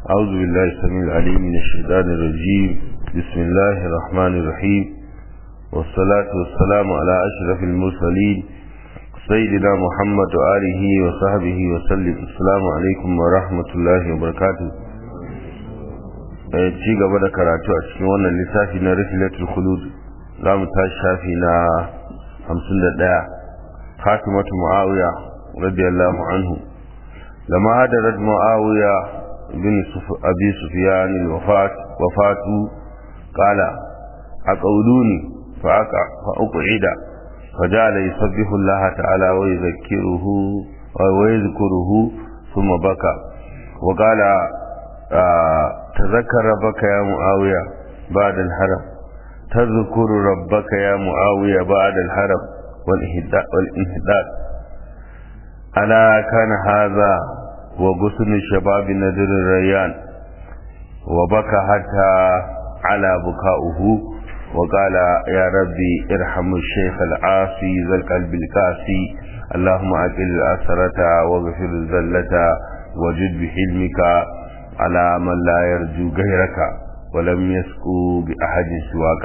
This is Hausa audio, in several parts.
أعوذ بالله السميع العليم من الشيطان الرجيم. بسم الله الرحمن الرحيم، والصلاة والسلام على أشرف المرسلين سيدنا محمد وآله وصحبه وسلم. السلام عليكم ورحمة الله وبركاته. ci gaba da karatu a cikin wannan lissafi na Rihlatul Khulud, za mu tashi shafi na 51. Fatimatu Muawiya radiyallahu anhu. لما هدرت معاوية بن أبي سفيان الوفاة قال أقعدوني فأقعد، فجعل يسبح الله تعالى ويذكره ثم بكى وقال تذكر ربك يا معاوية بعد الحرم، تذكر ربك يا معاوية بعد الحرم والانحداد. ألا كان هذا وغصن الشباب نذر الريان، وبكى حتى على بكاؤه وقال يا ربي ارحم الشيخ العاصي ذا القلب القاسي، اللهم أقل الأسرة واغفر الذلة وجد بحلمك على من لا يرجو غيرك ولم يسقوا بأحد سواك.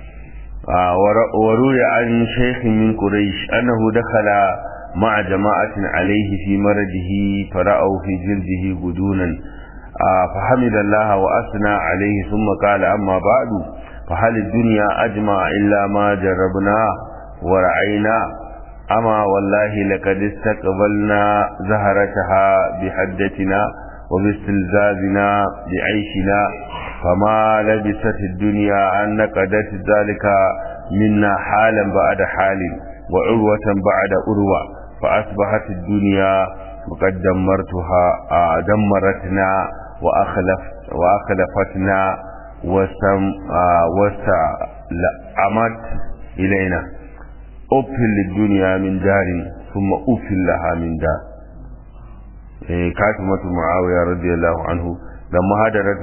وروي عن شيخ من قريش أنه دخل مع جماعة عليه في مرضه فرأوا في جلده غدونا، فحمد الله وأثنى عليه ثم قال أما بعد، فهل الدنيا أجمع إلا ما جربنا ورعينا؟ أما والله لقد استقبلنا زهرتها بحدتنا وباستلزازنا بعيشنا، فما لبست الدنيا أن نقدت ذلك منا حالا بعد حال وعروة بعد عروة، فأصبحت الدنيا وقد دمرتنا وأخلفتنا واستعمت إلينا. أفل للدنيا من دار ثم أفل لها من دار. خاتمة معاوية رضي الله عنه لما هدرت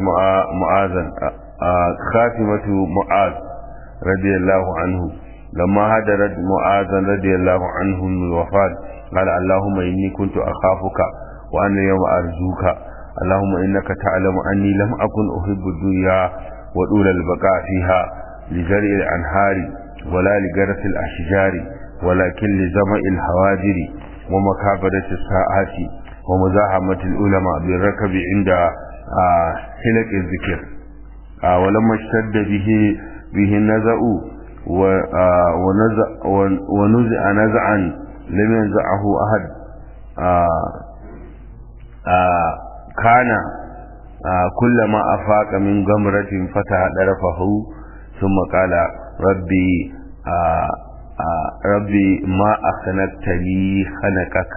خاتمة معاذ رضي الله عنه لما هدرت معاذ رضي الله عنه من الوفاة قال اللهم إني كنت أخافك وأنا اليوم أرجوك، اللهم إنك تعلم أني لم أكن أحب الدنيا وطول البقاء فيها لزرع الأنهار ولا لجرس الأشجار، ولكن لزمع الهواجر ومكابرة الساعات ومزاحمة العلماء بالركب عند حلق الذكر. ولما اشتد به النزأ ونزع نزعا لم ينزعه أحد، كان كلما أفاق من غمرة فتح طرفه ثم قال ربي ما أخنقت لي خنقك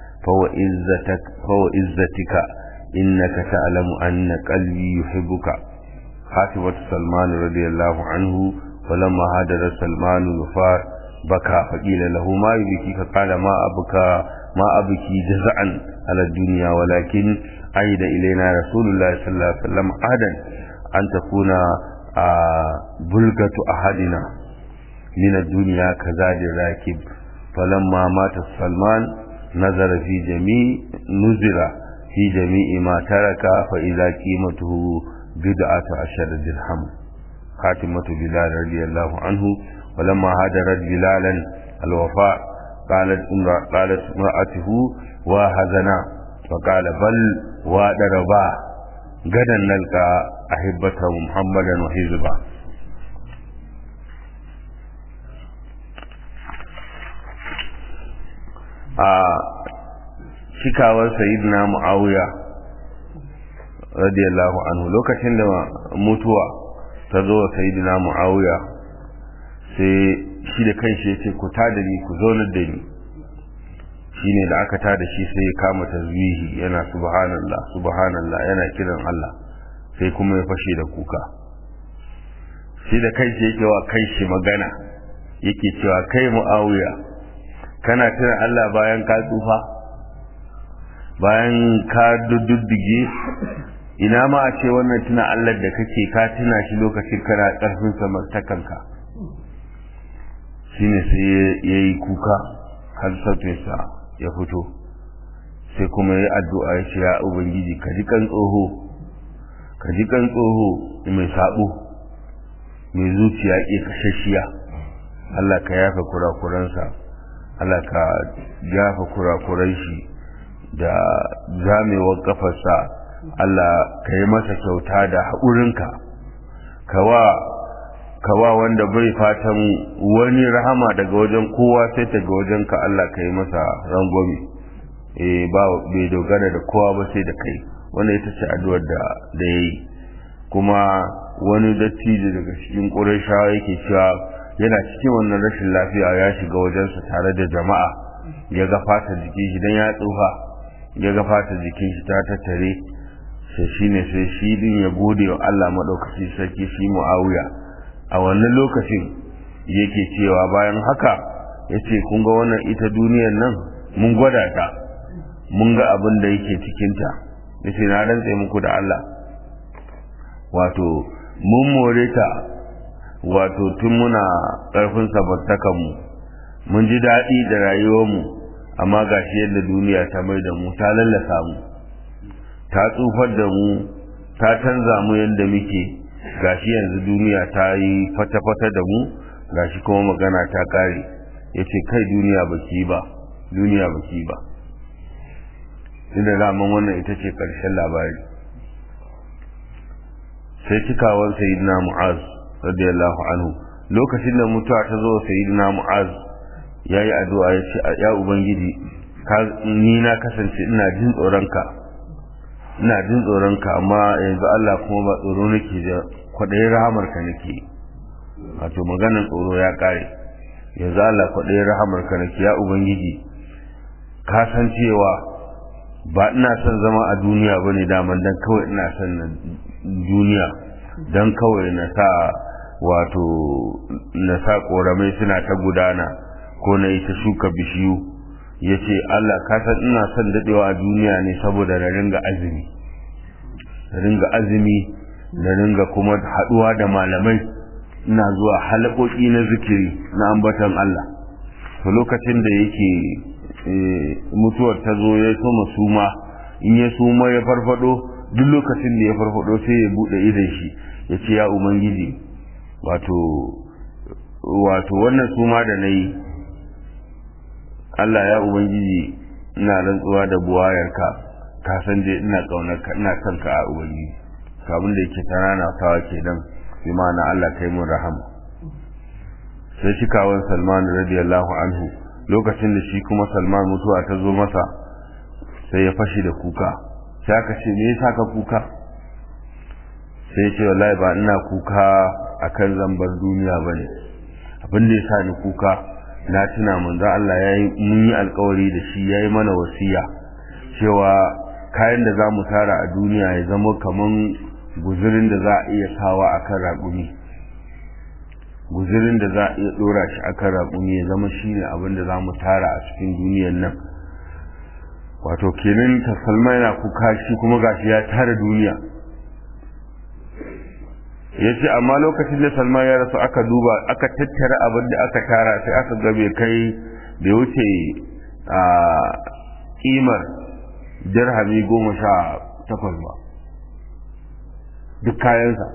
فوعزتك إنك تعلم أن قلبي يحبك. خاتمة سلمان رضي الله عنه ولما هدر سلمان الوفاة بكى فقيل له ما يبكيك؟ قال ما أبكي جزعا على الدنيا، ولكن عهد إلينا رسول الله صلى الله عليه وسلم عهدا أن تكون بلغة أحدنا من الدنيا كزاد الراكب، فلما مات سلمان نظر في جميع ما ترك فإذا قيمته 17 درهم. خاتمة بلال رضي الله عنه ولما هدرت بلالا الوفاء قالت امرأته وهزنا، فقال بل وادربا غدا نلقى أحبة محمدا وحزبا. shikawar sayyidina Muawiya radiyallahu anhu lokacin da mutuwa ta zo sayyidina Muawiya sai shi da kanshi yace ku tada ni ku zaunar da ni. shine da aka tada shi sai ya kama tasbihi yana subhanallah subhanallah yana kiran Allah, sai kuma ya fashe da kuka. shi da kanshi yake wa kanshi magana yake cewa kai Muawiya kana tuna Allah bayan ka tsufa, bayan ka duddige, ina ma a ce wannan tuna Allah da kake ka tuna shi lokacin kana karfin samartakanka. shine sai yayi kuka har sautinsa ya fito, sai kuma yayi addu'a ya ce ya ubangiji ka ji kan tsoho ka ji kan tsoho mai sabo mai zuciya ke kashashiya Allah ka yafa kurakuransa Allah ka yafa kurakuran shi da zamewar kafarsa Allah ka yi masa kyauta da haƙurinka kawa wanda bai fatan wani rahama daga wajen kowa sai ta ga wajenka Allah ka yi masa rangwame bai dogara da kowa ba sai da kai wanda ita ce addu'ar da yayi kuma wani dattijo daga cikin Qurayshawa yake cewa yana cikin wannan rashin lafiya ya shiga wajensa tare da jama'a ya ga fata jikin shi dan ya tsufa ya ga fata jikin shi ta tattare sai shine sai shi din ya gode wa Allah madaukaki sarki shi Muawiya a wannan lokacin yake cewa bayan haka yace kun ga wannan ita duniyar nan mun gwada ta mun ga abin da yake cikin ta yace na rantsa muku da Allah wato mun more ta wato tun muna karfin sabartakan mu mun ji dadi da rayuwar mu amma gashi yadda duniya ta mai da mu ta lallasa mu ta tsufar da mu ta canza mu yadda muke gashi yanzu duniya ta yi fata-fata da mu gashi kuma magana ta kare yace kai duniya baki ba inda zaman wannan ita ce karshen labari sai cikawar sayyidina Mu'az radiyallahu anhu lokacin da mutuwa ta zo sayyidina Mu'az yayi addu'a yace ya ubangiji ni na kasance ina jin tsoronka amma yanzu Allah kuma ba tsoro nake da kwadayin rahamarka nake wato maganar tsoro ya kare yanzu Allah kwadayin rahamarka nake ya ubangiji ka san cewa ba ina son zama a duniya bane daman dan kawai ina son duniya dan kawai na sa koramai suna ta gudana ko na ita shuka bishiyu yace Allah ka san ina son dadewa a duniya ne saboda na ringa azumi na ringa kuma haduwa da malamai ina zuwa halakoki na zikiri na ambatan Allah to lokacin da yake mutuwar ta zo ya soma suma in ya suma ya farfado duk lokacin da ya farfado sai ya bude idan shi yace ya ubangiji wato wannan suma da nayi Allah ya ubangiji ina rantsuwa da buwayarka ka san dai ina kaunarka ina son ka a ubangiji kabin da yake tanana kawa kenan bi ma'ana Allah kai mun rahama sai shi kawon Salman radiyallahu anhu lokacin da shi kuma Salman mutuwa ta zo masa sai ya fashi da kuka sai aka ce me yasa ka kuka sai ya ce wallahi ba ina kuka akan zambar duniya bane abin da yasa ni kuka na tuna manzo Allah mun yi alƙawari da shi yayi mana wasiya cewa kayan da zamu tara a duniya ya zama kaman guzurin da za a iya sawa akan raƙumi guzurin da za a iya dora shi akan raƙumi ya zama shine abin da zamu tara a cikin duniyar nan wato kenan ta Salma yana kuka shi kuma gashi ya tara duniya yace amma lokacin da Salma ya rasu aka duba aka tattara abin da aka tara sai aka ga bai wuce kimar dirhami 18 ba duk kayansa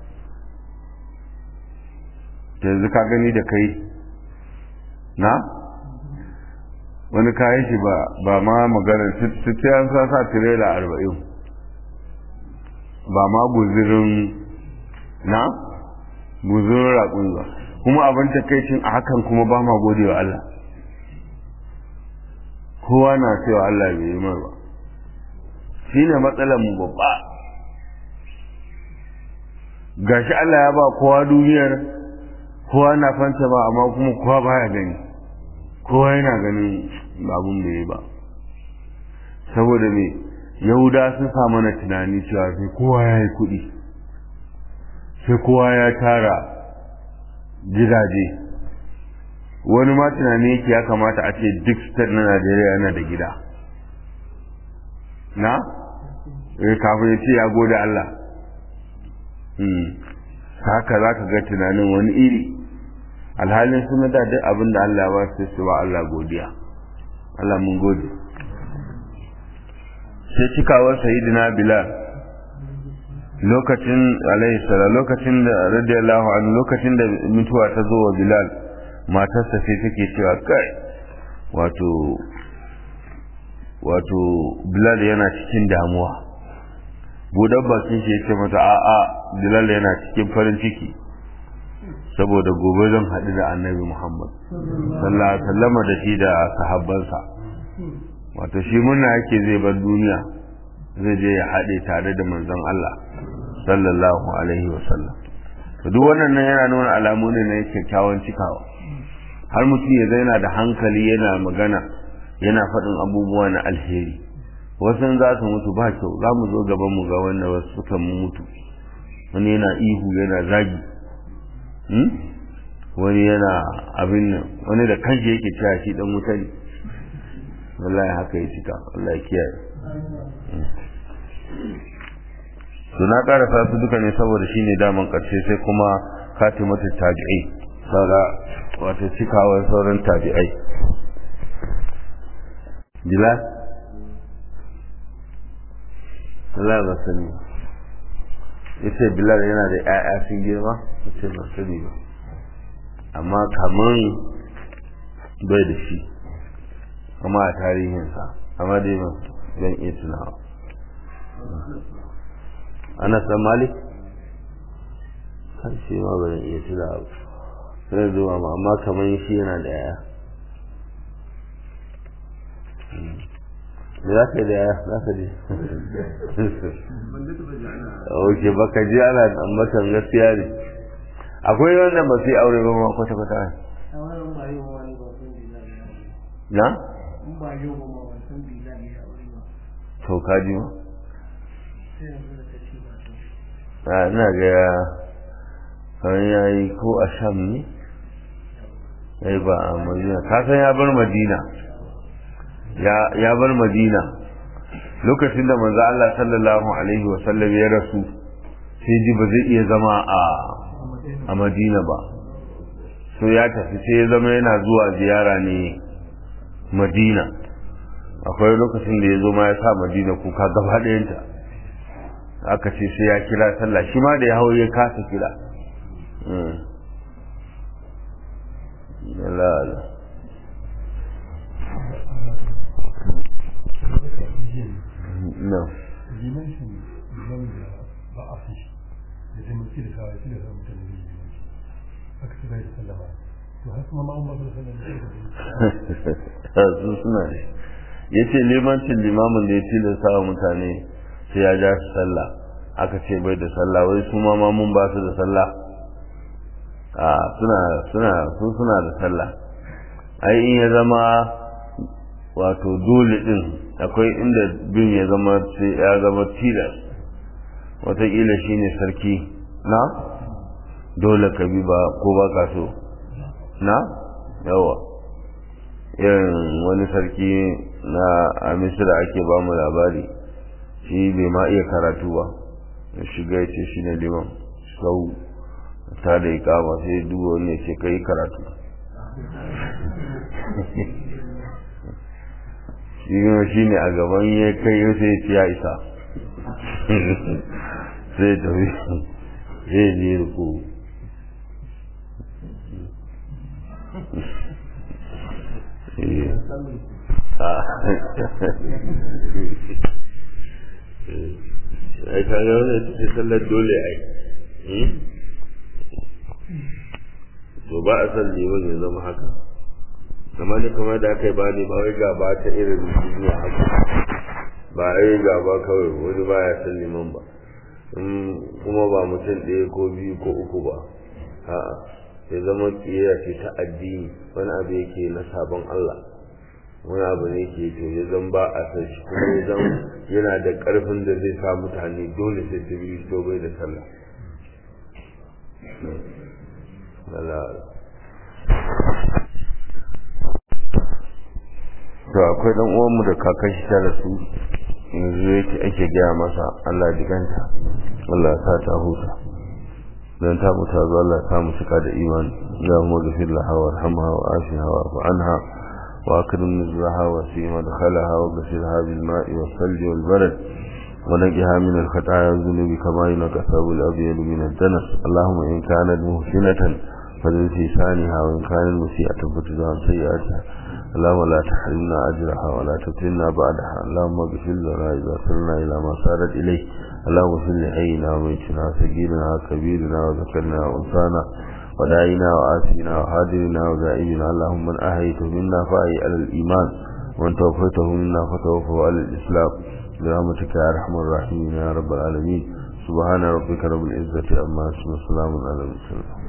yanzu ka gani da kai na wani kayan shi ba ma maganar sai an sa tirela 40 ba ma guzirin na guzurin raƙun ba kuma abin takaicin a hakan kuma ba ma gode wa Allah kowa na cewa Allah bai yi mar ba shi ne matsalar mu babba gashi Allah ya ba kowa duniyar kowa na fanta ba amma kuma kowa baya gani kowa yana ganin abun da ya ba saboda me yahuda sun sa mana tunani cewa sai kowa ya yi kuɗi sai kowa ya tara gidaje wani ma tunani yake ya kamata a ce duk state na Najeriya yana da gida na kafin ya ce ya gode Allah haka za ka ga tunanin wani iri alhalin suna da duk abin da Allah ba su ba Allah godiya Allah mun gode sai cikawar sayyidina Bilal lokacin alayhi salam lokacin da radiyallahu anhu lokacin da mutuwa ta zo wa Bilal matarsa sai take cewa kai wato Bilal yana cikin damuwa. Budan bakin shi yake mata a'a Bilal yana cikin farin ciki saboda gobe zan haɗu da Annabi Muhammad sallallahu alaihi wasallam da shi da sahabbansa. Wato shi murna yake zai bar duniya zai je ya haɗe tare da manzon Allah sallallahu alaihi wasallam. To duk wannan yana nuna alamu ne na kyakkyawan cikawa. Har mutum ya zaina da hankali yana magana yana faɗin abubuwa na alheri. Wasu za su mutu ba kyau, za mu zo gaban mu ga wanda wasu suka mutu. Wani yana ihu yana zagi, wani yana abin nan, wani da kanshi yake cewa shi dan wuta ne. Wallahi haka ya cika, Allah ya kiyaye. To na karasa su duka ne saboda shine daman karshe, sai kuma katimatu tabi'i, saura wato cikawar sauran tabi'ai. Bilal Allah ba sani yace Bilal yana da ƴaƴa sun girma, yace ba sani ba, amma kaman bai da shi kuma a tarihinsa, amma dai ban iya tunawa. Anas bin Malik kan shi ma ban iya tunawa sai zuwa ma, amma kaman shi yana da ƴaƴa. Me za ka yi da yaya za ka je? Ok, baka je ana ambatan gaskiya ne. Akwai wanda ba su yi aure ba ma kwata-kwata ne. Na? To ka ji ma? Ina ga kamar ya yi ko a Sham ne? Ya yi ba a Madina. Ka san ya bar Madina. Ya bar Madina lokacin da manzo Allah sallallahu alaihi wasallam ya rasu, sai ji ba zai iya zama a Madina ba, so ya tafi sai ya zama yana zuwa ziyara ne Madina. Akwai lokacin da ya zo ma ya sa Madina kuka gaba ɗayanta, aka ce sai ya kira sallah, shi ma da ya hau ya kasa kira. No. You mentioned ba a fi da taimaki da kawai shi da zama mutane da limanci aka ci bai da sallama to har kuma ma'un ba su da sallama su suna ne ya ce limancin limamin da ya tilasta wa mutane sai ya ja su sallah, aka ce bai da sallah, wai su ma mun ba su da sallah. Suna da sallah. Ai in ya zama wato dole din akwai inda bin ya zama tilas, wataƙila shi ne sarki na dole ka bi ba ko ba ka so na yawa. irin wani sarki na a Misira ake ba mu labari, shi bai ma iya karatu ba, ya shiga ya ce shi ne liman sau ta da ikama sai duba wani ya ce ka yi karatu. shi ne a gaban ya kai sai ya ce ya isa sai ya tafi zai je ruku. ai ka ga wani ce sallar dole ai to ba a san liman ya zama haka, amma ne kamar da aka yi ba ne ba wai gaba ta irin duniya haka, ba a yi gaba kawai wani ba ya san liman ba, kuma ba mutum ɗaya ko biyu ko uku ba, a'a ya zama kiyaya ce ta addini, wani abu yake na sabon Allah, wani abu ne ke to ya zan ba a san shi, kuma ya zan yana da ƙarfin da zai sa mutane dole sai su bi to bai da sallah. To akwai dan uwanmu da kakan shi ta rasu, yanzu yake ake gaya masa Allah jiganta, Allah ya sa ta huta, dan ta mutu zuwa Allah ya samu cika da imani. Allahumma ghfir laha warhamha wa afiha wa'fu anha wa akrim nuzulaha wa sima dakhalaha wa ghsilha bil ma'i was salji wal barad ونقها من الخطايا والذنوب كما ينقى الثوب الأبيض من الدنس اللهم إن كانت محسنة فزد في لسانها وإن كانت مسيئة فتجد عن سيئاتها اللهم لا تحرمنا أجرها ولا تفتنا بعدها اللهم اغفر لنا إذا صرنا إلى ما صارت إليه اللهم اغفر لحينا وميتنا وسجيرنا وكبيرنا وذكرنا وأنثانا وداعينا وآسينا وحاضرنا وغائبنا اللهم من أحييته منا فأحي على الإيمان ومن توفيته منا فتوفه على الإسلام برحمتك يا أرحم الراحمين يا رب العالمين سبحان ربك رب العزة عما يصفون وسلام على المرسلين